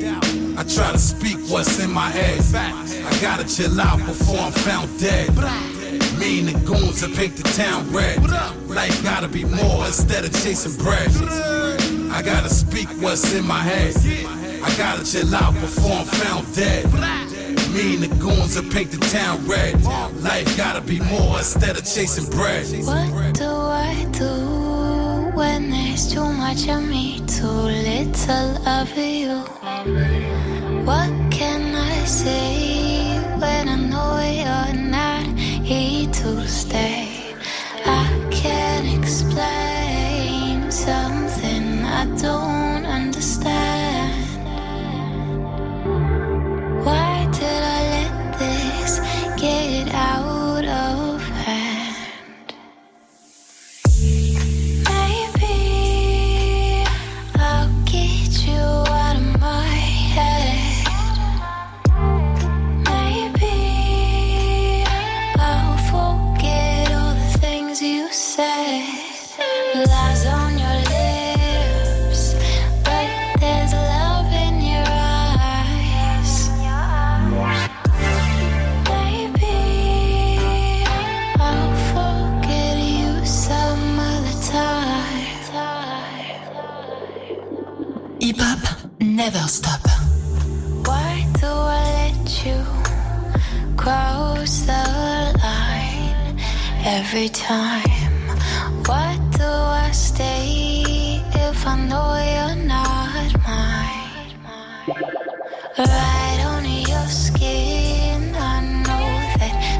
I try to speak what's in my head, I gotta chill out before I'm found dead. Me and the goons that paint the town red, life gotta be more instead of chasing bread. I gotta speak what's in my head, I gotta chill out before I'm found dead. Me and the goons that paint the town red, life gotta be more instead of chasing bread. What do I do when there's too much of me, too little of you? What can I say when I know you're not here to stay? I can't explain something I don't understand. Why did I let this get out of hand? Maybe I'll get you out of my head. Maybe I'll forget all the things you said. Lies on your lips, but there's love in your eyes. Maybe I'll forget you some other time. Hip hop never stop. Why do I let you cross the line every time? Why do I stay if I know you're not mine? Right on your skin, I know that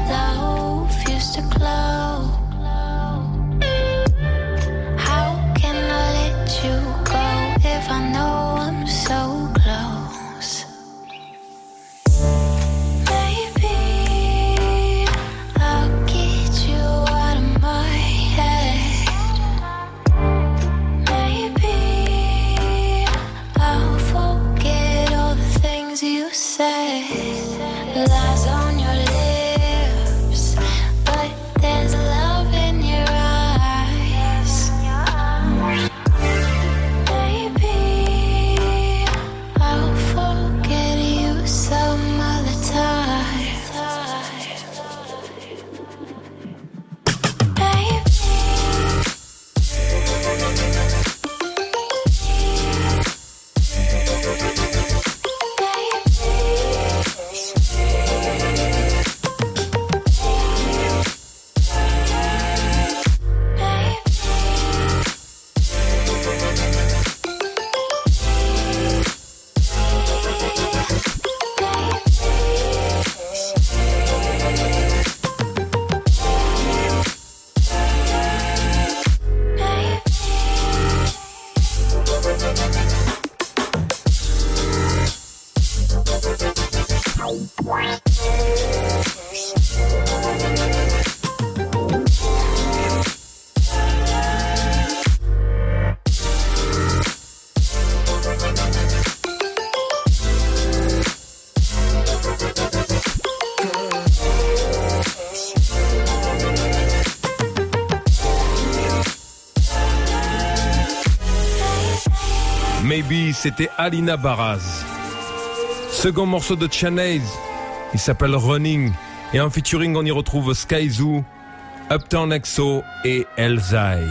Maybe, c'était Alina Baraz. Second morceau de Chanaise, il s'appelle Running. Et en featuring, on y retrouve Sky Zoo, Uptown X O et Elzai.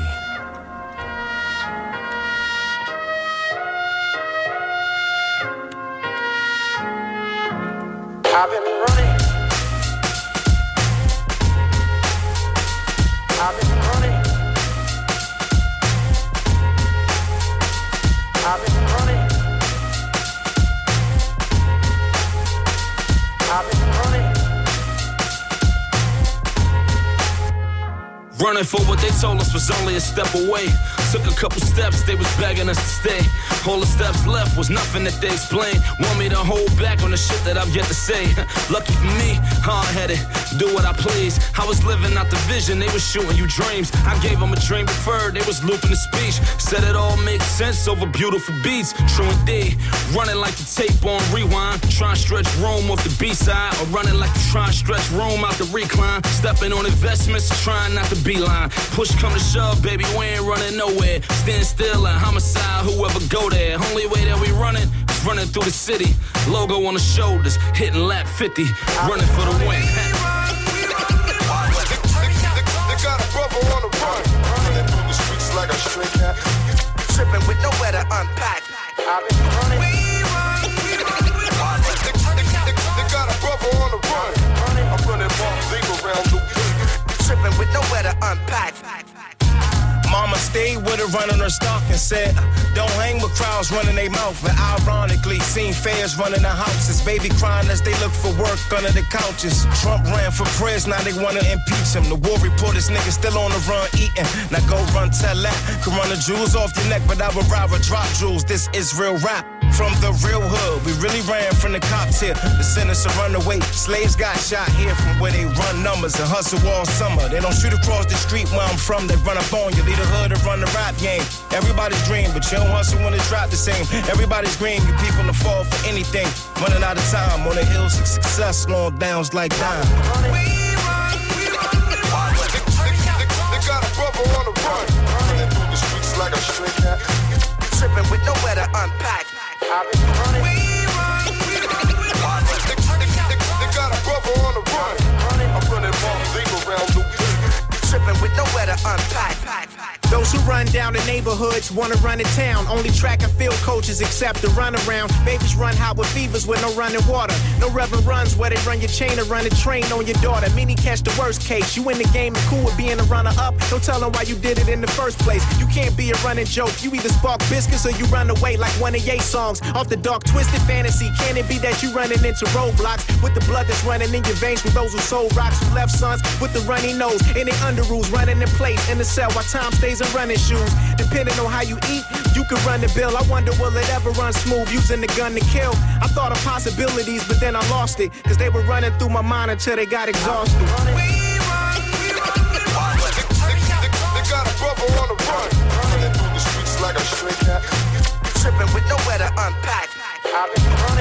I've been running. I've been running. I've been running. I've been running. Running for what they told us was only a step away. Took a couple steps, they was begging us to stay. All the steps left was nothing that they explained. Want me to hold back on the shit that I've yet to say. Lucky for me, hard-headed, do what I please. I was living out the vision, they was shooting you dreams. I gave them a dream deferred, they was looping the speech. Said it all makes sense over beautiful beats. True indeed, running like the tape on rewind. Trying to stretch Rome off the B-side. Or running like you trying to stretch Rome out the recline. Stepping on investments, trying not to beeline. Push come to shove, baby, we ain't running nowhere. Stand still and homicide, whoever go there. Only way that we running is running through the city. Logo on the shoulders, hitting lap fifty, running for the win. They got a brother on the run, running through the streets like a stray cat. Tripping with nowhere to unpack. I've been running. They got a brother on the run, I'm running Mark legal around the Tripping with nowhere to unpack. Mama stayed with her running her stock and said, don't hang with crowds running their mouth. And ironically, seen fairs running the houses. Baby crying as they look for work under the couches. Trump ran for prison, now they wanna impeach him. The war report, this nigga still on the run eating. Now go run, tell that. Can run the jewels off your neck, but I would rather drop jewels. This is real rap. From the real hood, we really ran from the cops here. The sentence to run away. Slaves got shot here from where they run numbers and hustle all summer. They don't shoot across the street where I'm from, they run up on you. Lead the hood to run the rap game. Everybody's dream, but you don't hustle when it's drop the same. Everybody's green, you people to fall for anything. Running out of time on the hills of success, slowing downs like dime. They got a brother on the run, running through the streets like a stray cat. Tripping with nowhere to unpack. I've been running. They got a brother on the run, I'm running Mark legal around the Tripping with nowhere to unpack. Those who run down the neighborhoods wanna run the town. Only track and field coaches accept the run around. Babies run hot with fevers with no running water. No reverend runs where they run your chain or run a train on your daughter. Many catch the worst case. You in the game and cool with being a runner up. Don't tell them why you did it in the first place. You can't be a running joke. You either spark biscuits or you run away like one of Ye songs. Off the dark twisted fantasy. Can it be that you running into roadblocks with the blood that's running in your veins from those who sold rocks, who left sons with the runny nose in their underoos, running in place in the cell while time stays in running shoes. Depending on how you eat, you can run the bill. I wonder will it ever run smooth using the gun to kill. I thought of possibilities, but then I lost it, cause they were running through my mind until they got exhausted. They got a brother on the run, running through the streets like a stray cat. Tripping with nowhere to unpack. I've been running.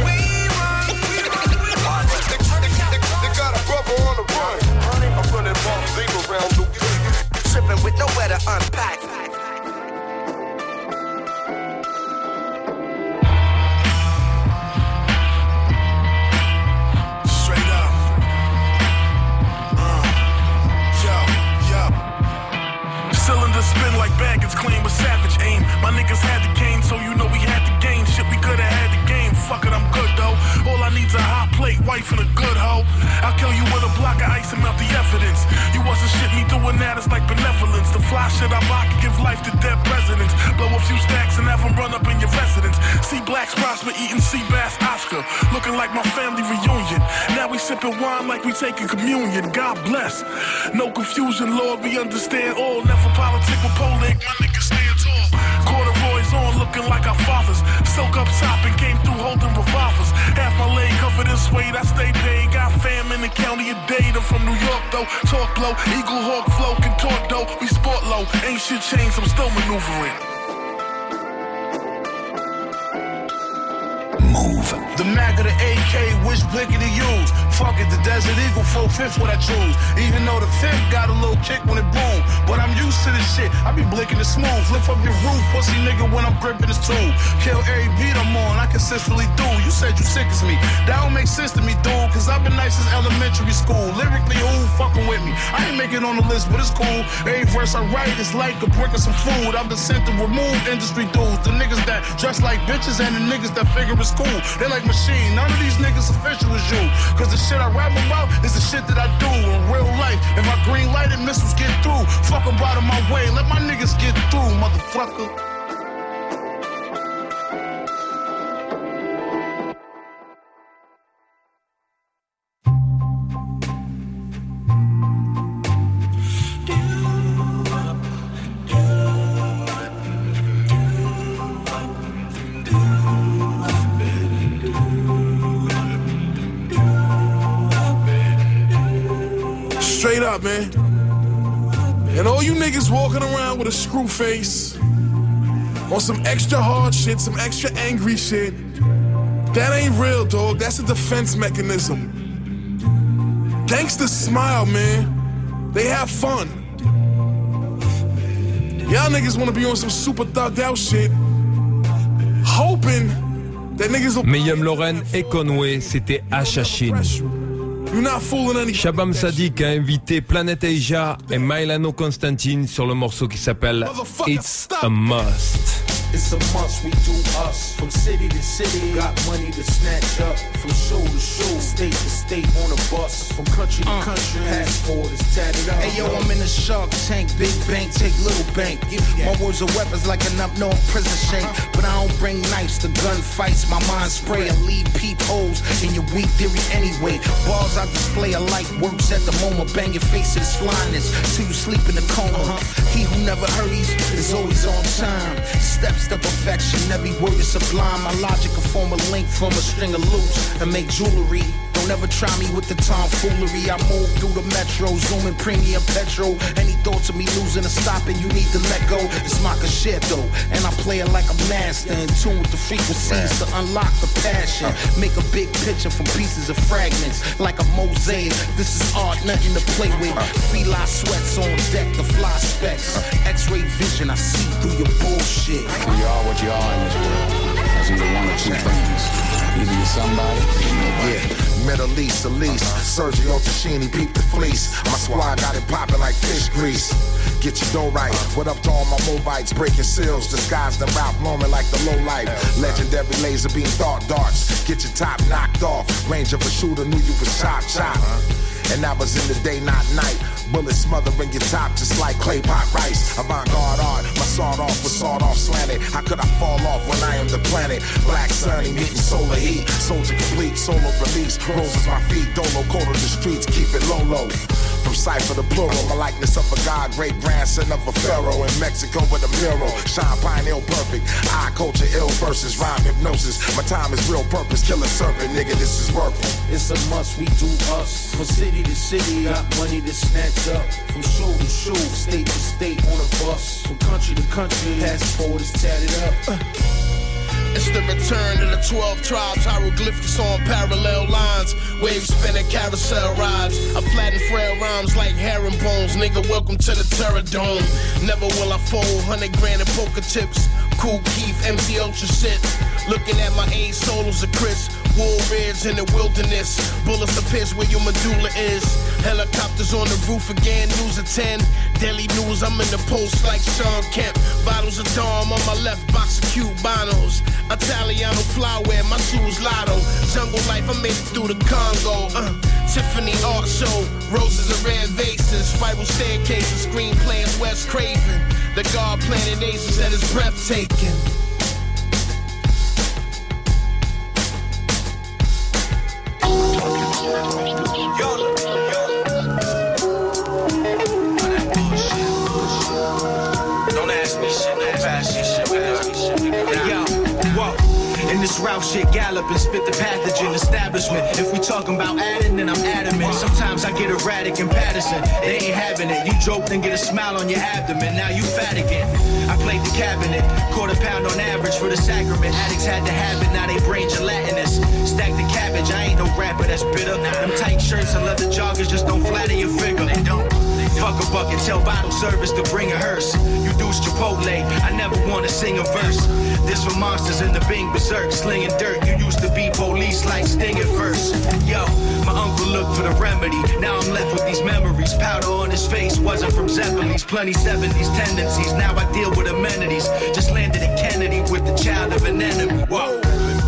They got a brother on the run, I'm running Mark legal around the Tripping with nowhere to unpack. Straight up. Uh, yo, yo. Cylinders spin like baggage claim with savage aim. My niggas had the game, so you know we had the game. Shit, we coulda had the game. Fuck it, I'm good though. All I need's a hot plate, wife and a good hoe. I'll kill you with a block of ice and melt the evidence. You wasn't shit, me doing that is like benevolence. The fly shit I rock give life to dead presidents. Blow a few stacks and have them run up in your residence. See blacks prosper eating sea bass Oscar. Looking like my family reunion. Now we sipping wine like we taking communion. God bless. No confusion, Lord, we understand all. Never politic with Polik, my niggas stand tall. Corduroys on looking like our fathers. Silk up top and came through holding revolvers. Half my leg covered in suede, I stay paid. Got fam in the county of Dade. I'm from New York though. Talk low, Eagle Hawk flow, can talk though. We sport low, ain't shit changed, I'm still maneuvering. Move. The Mac of the A K, which blicky to use? Fuck it, the Desert Eagle, four fifths what I choose. Even though the fifth got a little kick when it boom, but I'm used to this shit. I be blinking it smooth. Lift up your roof, pussy nigga, when I'm gripping this tool. Kill every beat I'm on, I consistently do. You said you sick as me. That don't make sense to me, dude, cause I've been nice since elementary school. Lyrically, who fucking with me? I ain't making on the list, but it's cool. Every verse I write is like a brick of some food. I've been sent to remove industry dudes. The niggas that dress like bitches and the niggas that figure it's cool. They like machine. None of these niggas official as you. Cause the shit I rap about is the shit that I do in real life. If my green light and missiles get through, fuck them out of my way. Let my niggas get through, motherfucker. Straight up, man. And all you niggas walking around with a screw face on some extra hard shit, some extra angry shit, that ain't real, dog. That's a defense mechanism. Gangsters smile, man. They have fun. Y'all niggas wanna be on some super thugged out shit, hoping that niggas will... Mayhem Lauren et Conway, c'était Hachachine. Shabam Sadiq a invité Planet Asia et Mylano Constantine sur le morceau qui s'appelle It's a Must. It's a must, we do us. From city to city, got money to snatch up. From show to show, state to state on a bus. From country to uh, country, passport is tatted up. Hey yo, I'm in the Shark Tank, big bank, take little bank. My words are weapons like an up-north prison shank. But I don't bring knives to gunfights. My mind spray and lead peepholes in your weak theory anyway. Bars I display alike works at the moment. Bang your face to this flyness till you sleep in the coma. He who never hurries is always on time. Steps to perfection, every word is sublime. My logic can form a link from a string of loops and make jewelry. Don't ever try me with the tomfoolery. I move through the metro, zooming premium petrol. Any thoughts of me losing or stopping, you need to let go. It's my concerto, and I play it like a master, in tune with the frequencies to unlock the passion. Make a big picture from pieces of fragments, like a mosaic. This is art, nothing to play with. Feel I sweats on deck, the fly specs. X-ray vision, I see through your bullshit. You are what you are in this world. That's either one or two things. Either you're somebody or you're nobody. Yeah. Middle East, Elise, Sergio Tashini, peep the fleece. My squad got it popping like fish grease. Get your dough right. What up to all my Mobites breaking seals, disguised in Ralph Lauren like the low life. Legendary laser beam thought darts. Get your top knocked off. Range of a shooter knew you was chop chop. And that was in the day, not night. Bullets smothering your top just like clay pot rice. Avant-garde art, my sawed off was sawed off slanted. How could I fall off when I am the planet? Black sunny meeting solar heat. Soldier complete, solo release. Roses my feet, dolo, cold on the streets, keep it low low. From cipher to plural, my likeness of a god, great grandson of a pharaoh. In Mexico with a mural, shine pine ill perfect. Eye culture ill versus rhyme hypnosis. My time is real purpose, kill a serpent, nigga, this is working. It's a must, we do us. From city to city, got money to snatch up. From show to show, state to state on a bus. From country to country, passport is tatted up. Uh. It's the return of the twelve tribes, hieroglyphics on parallel lines. Waves spinning carousel rides. I flatten frail rhymes like herringbones. Nigga, welcome to the Terror Dome. Never will I fold, hundred grand in poker chips. Cool Keith, M C Ultra shit. Looking at my A solos of Chris. Wool reds in the wilderness. Bullets to pierce where your medulla is. Helicopters on the roof again, news at ten. Daily news, I'm in the post like Sean Kemp. Bottles of Dom on my left, box of Cubanos. Italiano flower, my shoes Lotto. Jungle life, I made it through the Congo. Uh, Tiffany art show, roses and red vases. Spiral staircases, screenplays, Wes Craven. The God planted aces that is breathtaking. Don't ask me shit, don't pass shit, shit. We got shit, we got Hey, yo, whoa. In this route shit, gallop and spit the pathogen establishment. If we talking about adding, then I'm adamant. Sometimes I get erratic in Patterson. They ain't having it. You joke, then get a smile on your abdomen. Now you fat again. I played the cabinet, quarter pound on average for the sacrament. Addicts had to have it, now they brain gelatinous. Stack the cabbage, I ain't no rapper that's bitter. Them tight shirts and leather joggers just don't flatter your figure. They don't. Fuck a bucket, tell bottle service to bring a hearse. You deuce Chipotle, I never wanna sing a verse. This for monsters in the Bing berserk, slinging dirt. You used to be police like Sting at first. Yo, my uncle looked for the remedy. Now I'm left with these memories. Powder on his face wasn't from Zeppelins. Plenty seventies tendencies. Now I deal with amenities. Just landed in Kennedy with the child of an enemy. Whoa.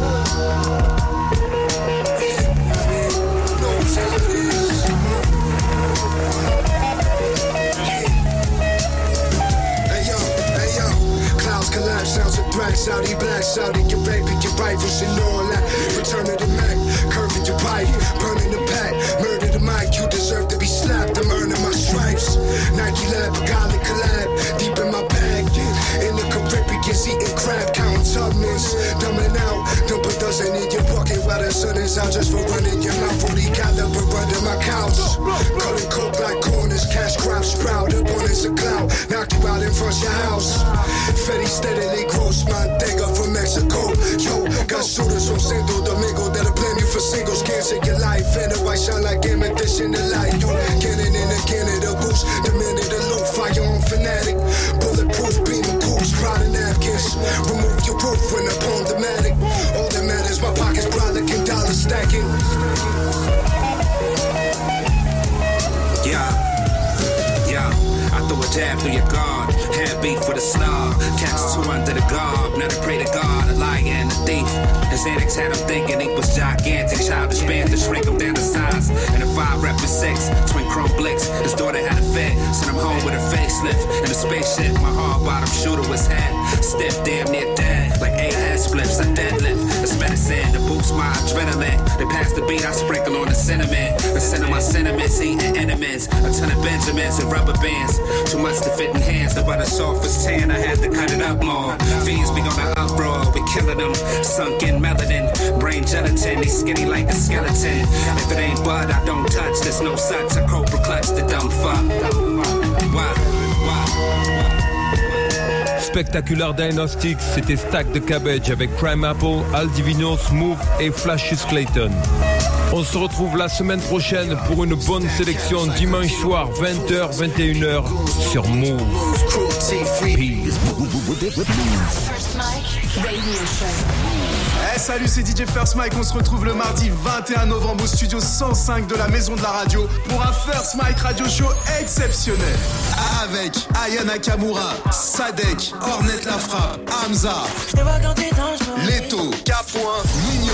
Collapse, sounds of threats, Saudi black, Saudi, your baby, your rifles and all that. Return to the Mac, curving your pipe, burning the pack, murder the mic, you deserve to be slapped, I'm earning my stripes. Nike lab, Pagani collab, deep in my bag, in the Caribbean, eating crab, counting Tubmans, dumbing out, dump a dozen in your pocket while the sun is out just for running your mouth, forty caliber under my couch. Cutting coke like corners, cash crop sprout, up on it's a cloud, knock you out in front of your house. Fetty steadily gross, Montega from Mexico. Yo, got shooters from Santo Domingo that'll blame you for singles. Can't save your life, and the white shine like imitation the light. Yo, cannon and again of the boost, the minute the loop, fire on fanatic. Bulletproof beam of coops, proud of napkins. Remove your roof when the poem dramatic. All that matters, my pockets brolic and dollar stacking. Yeah, yeah, I threw a jab through your guard. Had beef for the snob, cats two under the garb. Now they pray to God, a liar and a thief. His antics had him thinking he was gigantic. Childish band to shrink him down to size. And a five rep with six, twin chrome blicks. His daughter had a fit, sent him home with a facelift. In a spaceship, my hard bottom shooter was had. Stiff, damn near dead, like eight ass spliffs. I deadlift, it's medicine to boost my adrenaline. They pass the beat, I sprinkle on the cinnamon. The scent of my sentiments, eating enemies. A ton of Benjamins and rubber bands. Too much to fit in hands, the butter soft was tan, I had to cut it up more. Fiends be gonna uproar, we killing them. Sunk in melanin, brain gelatin, they skinny like a skeleton. If it ain't bud, I don't touch, there's no such. A cobra clutch the dumb fuck. Why? Spectacular Diagnostics, c'était Stack de Cabbage avec Crime Apple, Al Divino, Smooth et Flashius Clayton. On se retrouve la semaine prochaine pour une bonne sélection dimanche soir vingt heures vingt et une heures sur Move. First Mike Radio Show. Hey, salut, c'est D J First Mike. On se retrouve le mardi vingt et un novembre au studio cent cinq de la Maison de la Radio pour un First Mike Radio Show exceptionnel. Avec Aya Nakamura, Sadek, Ornette La Frappe, Hamza, Leto, K. Nino.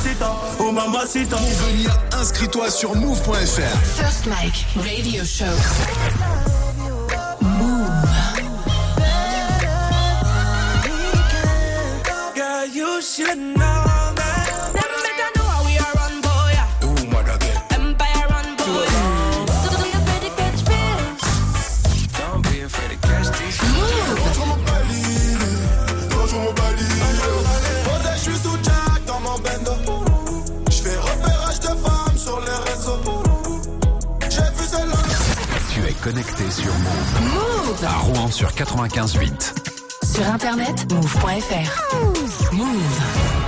Pour venir, inscris-toi sur move point f r. First Mike Radio Show. You should know that. Them better know how we are run, boy. Ooh, mother girl. Empire run, boy. Don't be afraid to catch fish. Don't be afraid to catch these. Move. Je suis sous Jack dans mon bendo. Je fais repérage de femmes sur les réseaux. J'ai vu celle-là. Tu es connecté sur Move. Move. À Rouen sur quatre-vingt-quinze huit. Sur internet, move point f r. Move.